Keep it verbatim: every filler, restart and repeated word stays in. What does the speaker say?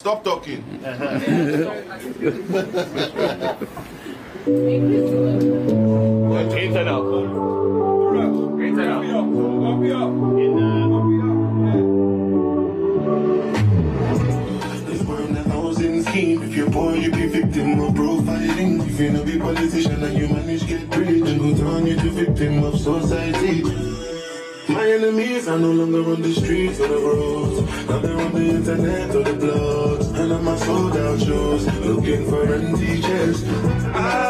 Stop talking. Inside out. Inside out. This world a thousand schemes. If you're poor, you be victim of profiling. If you know be politician and you manage get rich, and go turn you to victim of society. My enemies are no longer on the streets or the roads. Now they're on the internet or the blogs. And I'm a sold out shows, looking for empty chairs. I